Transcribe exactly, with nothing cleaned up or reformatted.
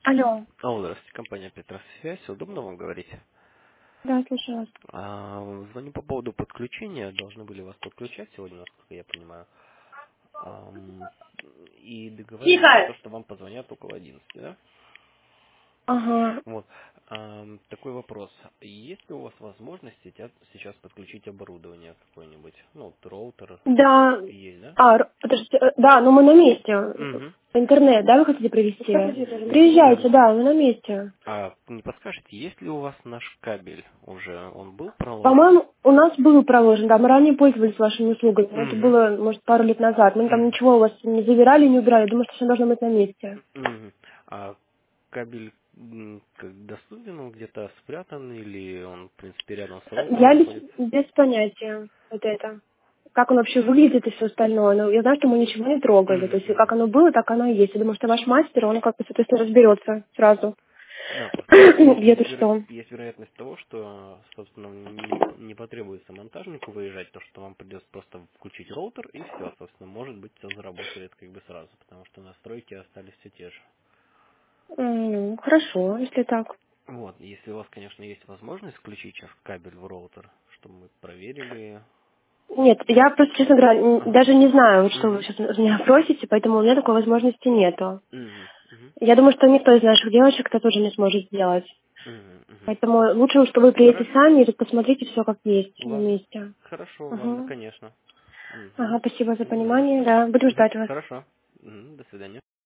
Алло. Алло, здравствуйте, компания Петросвязь. Удобно вам говорить? Да, слушаю вас. А, звоню по поводу подключения. Должны были вас подключать сегодня, насколько я понимаю. Ам, и договорились на то, Тихо! что вам позвонят около одиннадцати, да? Ага. Вот. Ам, такой вопрос. Есть ли у вас возможность сейчас сейчас подключить оборудование какое-нибудь? Ну, вот роутер Да. есть, да? А, р- подождите, э, да, но мы на месте. Угу. Интернет, да, вы хотите провести? Да. Приезжайте, да, мы на месте. А не подскажете, есть ли у вас наш кабель уже? Он был проложен? По-моему, у нас был проложен, да, мы ранее пользовались вашими услугами, но это Угу. было, может, пару лет назад. Мы там Угу. ничего у вас не завирали, не убирали. Думаю, что все должно быть на месте. Мгм. А кабель м, как доступен, он где-то спрятан или он, в принципе, рядом с роутером Я без, находится? без понятия вот это. Как оно вообще выглядит и все остальное. Но я знаю, что мы ничего не трогали. То Мгм, есть как мгм. оно было, так оно и есть. Я думаю, что ваш мастер, он как бы, соответственно, разберется сразу. Да, просто есть, Где есть, тут веро- что. есть вероятность того, что, собственно, не, не потребуется монтажнику выезжать, то, что вам придется просто включить роутер и все, собственно, может быть, все заработает как бы сразу, потому что настройки остались все те же. М, Хорошо, если так. Вот, если у вас, конечно, есть возможность включить сейчас кабель в роутер, чтобы мы проверили. Нет, я просто, честно говоря, н- Ага. даже не знаю, вот что вы Угу. сейчас меня просите, поэтому у меня такой возможности нету. Угу. Угу. Я думаю, что никто из наших девочек это тоже не сможет сделать. Угу. Угу. Поэтому лучше, что вы приедете Хорошо. сами и посмотрите все как есть на Ладно. месте. Хорошо, ладно, Ага. конечно. Угу. Ага, спасибо за Угу. понимание, да. Будем ждать вас. Хорошо. Мгм. До свидания.